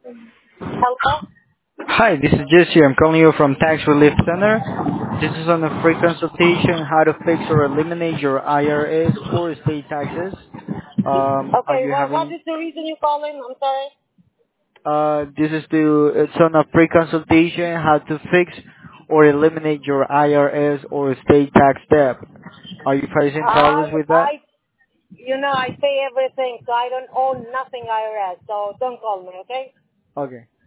Hello? Hi, this is Jesse. I'm calling you from Tax Relief Center. This is on a free consultation how to fix or eliminate your IRS or state taxes. Are Okay, you what having? is the reason you calling? I'm sorry. This is to. It's on a free consultation how to fix or eliminate your IRS or state tax debt. Are you facing problems with that? I pay everything, so I don't own nothing IRS, so don't call me, okay? Okay.